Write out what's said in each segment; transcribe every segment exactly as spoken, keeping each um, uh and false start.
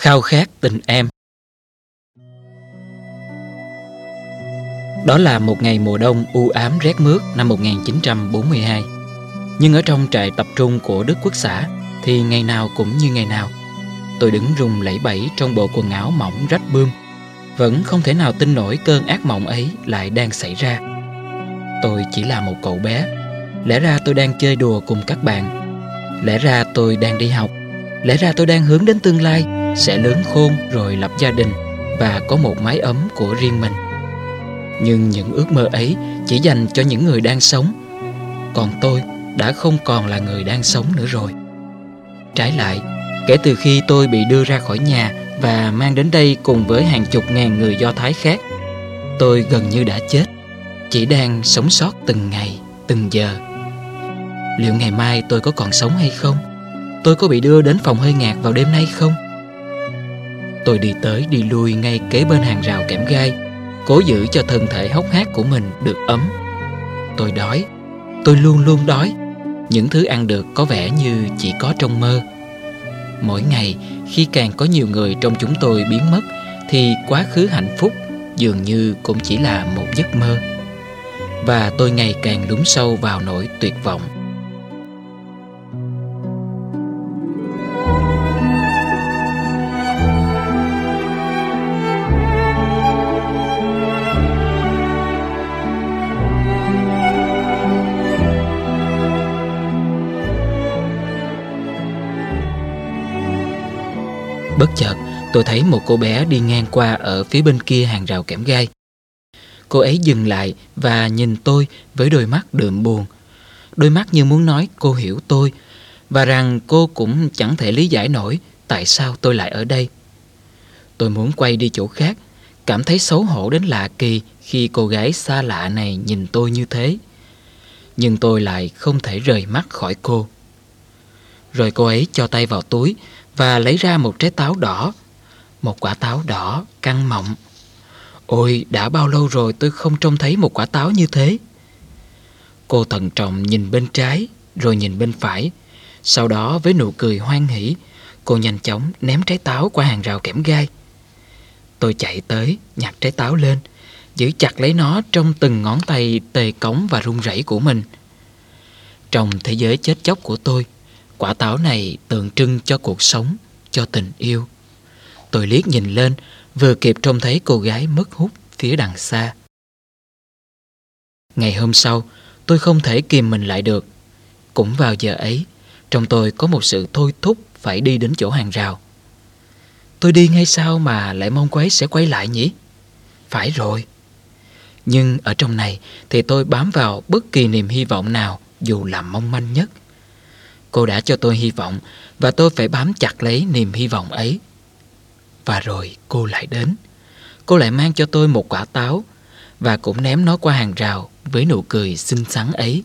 Khao khát tình em. Đó là một ngày mùa đông u ám rét mướt năm một nghìn chín trăm bốn mươi hai. Nhưng ở trong trại tập trung của Đức Quốc xã thì ngày nào cũng như ngày nào. Tôi đứng run lẩy bẩy trong bộ quần áo mỏng rách bươm, vẫn không thể nào tin nổi cơn ác mộng ấy lại đang xảy ra. Tôi chỉ là một cậu bé. Lẽ ra tôi đang chơi đùa cùng các bạn. Lẽ ra tôi đang đi học. Lẽ ra tôi đang hướng đến tương lai sẽ lớn khôn rồi lập gia đình và có một mái ấm của riêng mình. Nhưng những ước mơ ấy chỉ dành cho những người đang sống. Còn tôi đã không còn là người đang sống nữa rồi. Trái lại, kể từ khi tôi bị đưa ra khỏi nhà và mang đến đây cùng với hàng chục ngàn người Do Thái khác, tôi gần như đã chết, chỉ đang sống sót từng ngày, từng giờ. Liệu ngày mai tôi có còn sống hay không? Tôi có bị đưa đến phòng hơi ngạt vào đêm nay không? Tôi đi tới đi lui ngay kế bên hàng rào kẽm gai, cố giữ cho thân thể hốc hác của mình được ấm. Tôi đói. Tôi luôn luôn đói. Những thứ ăn được có vẻ như chỉ có trong mơ. Mỗi ngày, khi càng có nhiều người trong chúng tôi biến mất, thì quá khứ hạnh phúc dường như cũng chỉ là một giấc mơ. Và tôi ngày càng lún sâu vào nỗi tuyệt vọng. Bất chợt, tôi thấy một cô bé đi ngang qua ở phía bên kia hàng rào kẽm gai. Cô ấy dừng lại và nhìn tôi với đôi mắt đượm buồn. Đôi mắt như muốn nói cô hiểu tôi và rằng cô cũng chẳng thể lý giải nổi tại sao tôi lại ở đây. Tôi muốn quay đi chỗ khác, cảm thấy xấu hổ đến lạ kỳ khi cô gái xa lạ này nhìn tôi như thế. Nhưng tôi lại không thể rời mắt khỏi cô. Rồi cô ấy cho tay vào túi và lấy ra một trái táo đỏ. Một quả táo đỏ căng mọng. Ôi, đã bao lâu rồi tôi không trông thấy một quả táo như thế. Cô thận trọng nhìn bên trái rồi nhìn bên phải. Sau đó với nụ cười hoan hỉ, cô nhanh chóng ném trái táo qua hàng rào kẽm gai. Tôi chạy tới nhặt trái táo lên, giữ chặt lấy nó trong từng ngón tay tê cống và run rẩy của mình. Trong thế giới chết chóc của tôi, quả táo này tượng trưng cho cuộc sống, cho tình yêu. Tôi liếc nhìn lên, vừa kịp trông thấy cô gái mất hút phía đằng xa. Ngày hôm sau, tôi không thể kìm mình lại được. Cũng vào giờ ấy, trong tôi có một sự thôi thúc phải đi đến chỗ hàng rào. Tôi đi ngay sao mà lại mong cô ấy sẽ quay lại nhỉ? Phải rồi. Nhưng ở trong này thì tôi bám vào bất kỳ niềm hy vọng nào, dù là mong manh nhất. Cô đã cho tôi hy vọng và tôi phải bám chặt lấy niềm hy vọng ấy. Và rồi cô lại đến. Cô lại mang cho tôi một quả táo và cũng ném nó qua hàng rào với nụ cười xinh xắn ấy.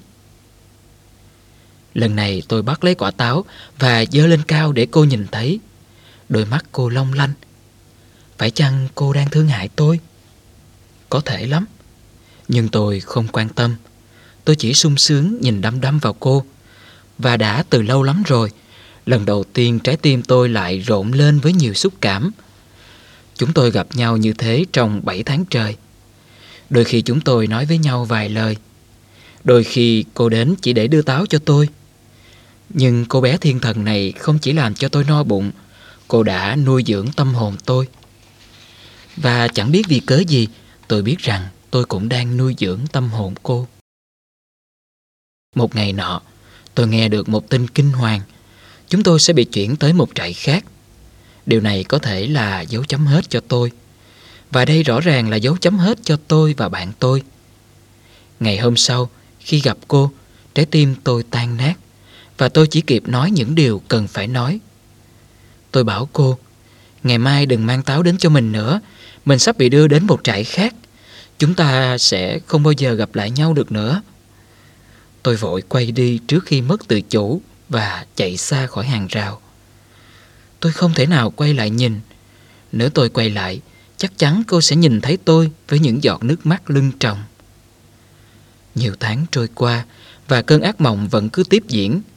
Lần này tôi bắt lấy quả táo và giơ lên cao để cô nhìn thấy. Đôi mắt cô long lanh. Phải chăng cô đang thương hại tôi? Có thể lắm. Nhưng tôi không quan tâm. Tôi chỉ sung sướng nhìn đăm đăm vào cô. Và đã từ lâu lắm rồi, lần đầu tiên trái tim tôi lại rộn lên với nhiều xúc cảm. Chúng tôi gặp nhau như thế trong bảy tháng trời. Đôi khi chúng tôi nói với nhau vài lời. Đôi khi cô đến chỉ để đưa táo cho tôi. Nhưng cô bé thiên thần này không chỉ làm cho tôi no bụng, cô đã nuôi dưỡng tâm hồn tôi. Và chẳng biết vì cớ gì, tôi biết rằng tôi cũng đang nuôi dưỡng tâm hồn cô. Một ngày nọ, tôi nghe được một tin kinh hoàng. Chúng tôi sẽ bị chuyển tới một trại khác. Điều này có thể là dấu chấm hết cho tôi. Và đây rõ ràng là dấu chấm hết cho tôi và bạn tôi. Ngày hôm sau, khi gặp cô, trái tim tôi tan nát. Và tôi chỉ kịp nói những điều cần phải nói. Tôi bảo cô, ngày mai đừng mang táo đến cho mình nữa. Mình sắp bị đưa đến một trại khác. Chúng ta sẽ không bao giờ gặp lại nhau được nữa. Tôi vội quay đi trước khi mất tự chủ và chạy xa khỏi hàng rào. Tôi không thể nào quay lại nhìn. Nếu tôi quay lại, chắc chắn cô sẽ nhìn thấy tôi với những giọt nước mắt lưng tròng. Nhiều tháng trôi qua và cơn ác mộng vẫn cứ tiếp diễn.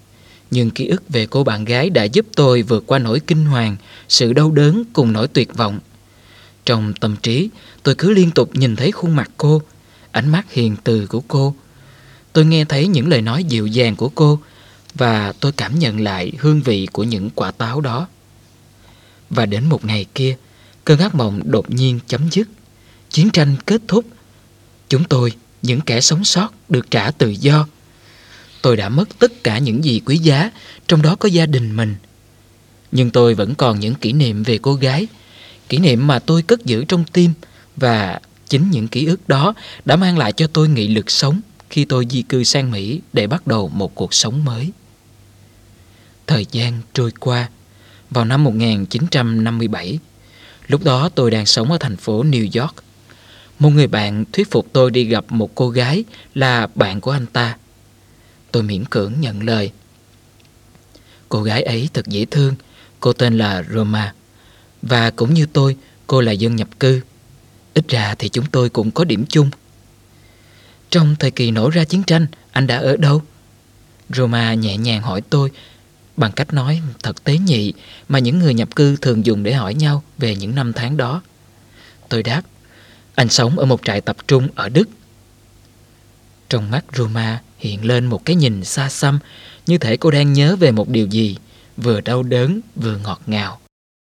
Nhưng ký ức về cô bạn gái đã giúp tôi vượt qua nỗi kinh hoàng, sự đau đớn cùng nỗi tuyệt vọng. Trong tâm trí, tôi cứ liên tục nhìn thấy khuôn mặt cô, ánh mắt hiền từ của cô. Tôi nghe thấy những lời nói dịu dàng của cô và tôi cảm nhận lại hương vị của những quả táo đó. Và đến một ngày kia, cơn ác mộng đột nhiên chấm dứt. Chiến tranh kết thúc. Chúng tôi, những kẻ sống sót, được trả tự do. Tôi đã mất tất cả những gì quý giá, trong đó có gia đình mình. Nhưng tôi vẫn còn những kỷ niệm về cô gái, kỷ niệm mà tôi cất giữ trong tim. Và chính những ký ức đó đã mang lại cho tôi nghị lực sống khi tôi di cư sang Mỹ để bắt đầu một cuộc sống mới. Thời gian trôi qua. Vào năm một nghìn chín trăm năm mươi bảy, lúc đó tôi đang sống ở thành phố New York. Một người bạn thuyết phục tôi đi gặp một cô gái là bạn của anh ta. Tôi miễn cưỡng nhận lời. Cô gái ấy thật dễ thương. Cô tên là Roma. Và cũng như tôi, cô là dân nhập cư. Ít ra thì chúng tôi cũng có điểm chung. Trong thời kỳ nổ ra chiến tranh, anh đã ở đâu? Roma nhẹ nhàng hỏi tôi, bằng cách nói thật tế nhị mà những người nhập cư thường dùng để hỏi nhau về những năm tháng đó. Tôi đáp, anh sống ở một trại tập trung ở Đức. Trong mắt Roma hiện lên một cái nhìn xa xăm, như thể cô đang nhớ về một điều gì, vừa đau đớn vừa ngọt ngào.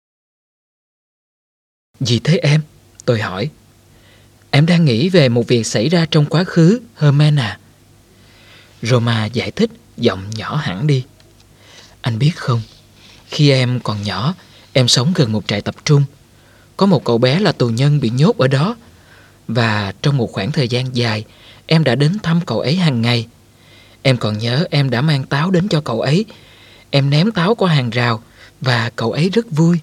Gì thế em? Tôi hỏi. Em đang nghĩ về một việc xảy ra trong quá khứ, Herman à? Roma giải thích, giọng nhỏ hẳn đi. Anh biết không, khi em còn nhỏ, em sống gần một trại tập trung. Có một cậu bé là tù nhân bị nhốt ở đó. Và trong một khoảng thời gian dài, em đã đến thăm cậu ấy hàng ngày. Em còn nhớ em đã mang táo đến cho cậu ấy. Em ném táo qua hàng rào và cậu ấy rất vui.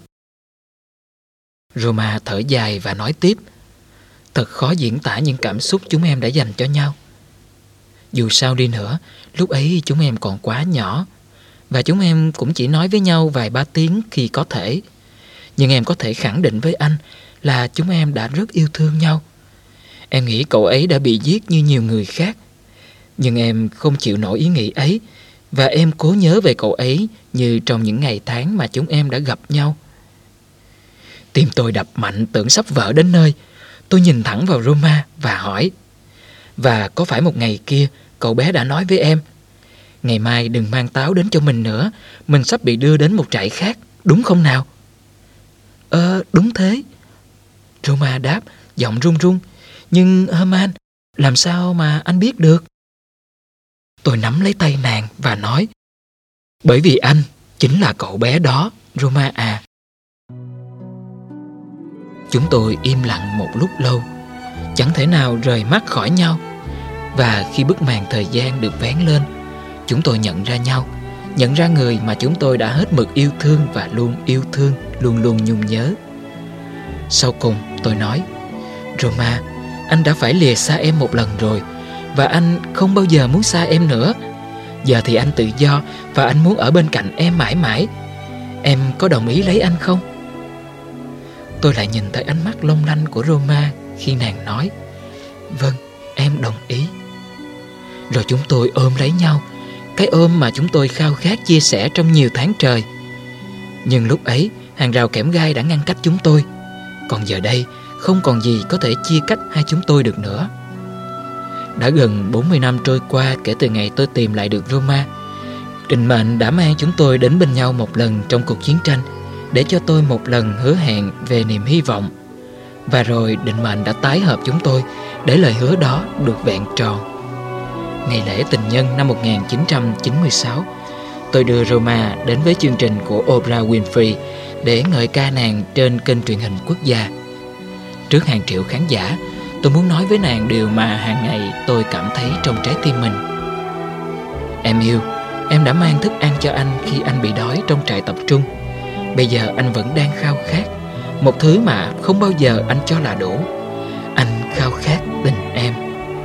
Roma thở dài và nói tiếp, thật khó diễn tả những cảm xúc chúng em đã dành cho nhau. Dù sao đi nữa, lúc ấy chúng em còn quá nhỏ, và chúng em cũng chỉ nói với nhau vài ba tiếng khi có thể. Nhưng em có thể khẳng định với anh là chúng em đã rất yêu thương nhau. Em nghĩ cậu ấy đã bị giết như nhiều người khác, nhưng em không chịu nổi ý nghĩ ấy, và em cố nhớ về cậu ấy như trong những ngày tháng mà chúng em đã gặp nhau. Tim tôi đập mạnh tưởng sắp vỡ đến nơi. Tôi nhìn thẳng vào Roma và hỏi, và có phải một ngày kia cậu bé đã nói với em, ngày mai đừng mang táo đến cho mình nữa, mình sắp bị đưa đến một trại khác, đúng không nào? Ờ, đúng thế. Roma đáp, giọng run run. Nhưng Herman, làm sao mà anh biết được? Tôi nắm lấy tay nàng và nói, bởi vì anh chính là cậu bé đó, Roma à. Chúng tôi im lặng một lúc lâu, chẳng thể nào rời mắt khỏi nhau. Và khi bức màn thời gian được vén lên, chúng tôi nhận ra nhau, nhận ra người mà chúng tôi đã hết mực yêu thương và luôn yêu thương, luôn luôn nhung nhớ. Sau cùng tôi nói, Roma, anh đã phải lìa xa em một lần rồi, và anh không bao giờ muốn xa em nữa. Giờ thì anh tự do và anh muốn ở bên cạnh em mãi mãi. Em có đồng ý lấy anh không? Tôi lại nhìn thấy ánh mắt long lanh của Roma khi nàng nói, vâng, em đồng ý. Rồi chúng tôi ôm lấy nhau, cái ôm mà chúng tôi khao khát chia sẻ trong nhiều tháng trời. Nhưng lúc ấy, hàng rào kẽm gai đã ngăn cách chúng tôi. Còn giờ đây, không còn gì có thể chia cách hai chúng tôi được nữa. Đã gần bốn mươi năm trôi qua kể từ ngày tôi tìm lại được Roma. Định mệnh đã mang chúng tôi đến bên nhau một lần trong cuộc chiến tranh, để cho tôi một lần hứa hẹn về niềm hy vọng. Và rồi định mệnh đã tái hợp chúng tôi để lời hứa đó được vẹn tròn. Ngày lễ tình nhân năm một nghìn chín trăm chín mươi sáu, tôi đưa Roma đến với chương trình của Oprah Winfrey để ngợi ca nàng trên kênh truyền hình quốc gia. Trước hàng triệu khán giả, tôi muốn nói với nàng điều mà hàng ngày tôi cảm thấy trong trái tim mình. Em yêu, em đã mang thức ăn cho anh khi anh bị đói trong trại tập trung. Bây giờ anh vẫn đang khao khát một thứ mà không bao giờ anh cho là đủ. Anh khao khát tình em.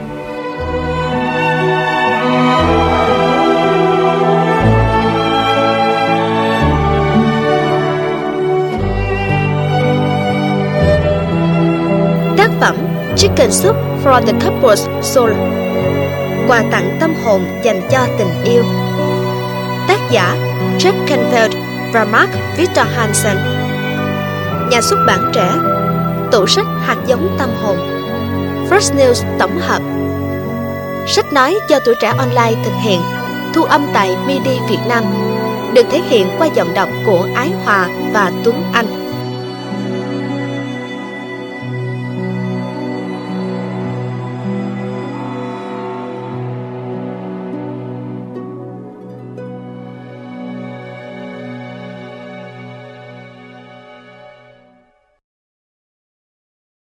Tác phẩm Chicken Soup for the Couple's Soul, quà tặng tâm hồn dành cho tình yêu. Tác giả Jack Canfield và Mark Victor Hansen. Nhà xuất bản Trẻ, tủ sách hạt giống tâm hồn, Fresh News tổng hợp. Sách nói do Tuổi Trẻ Online thực hiện, thu âm tại Midi Việt Nam, được thể hiện qua giọng đọc của Ái Hòa và Tuấn Anh.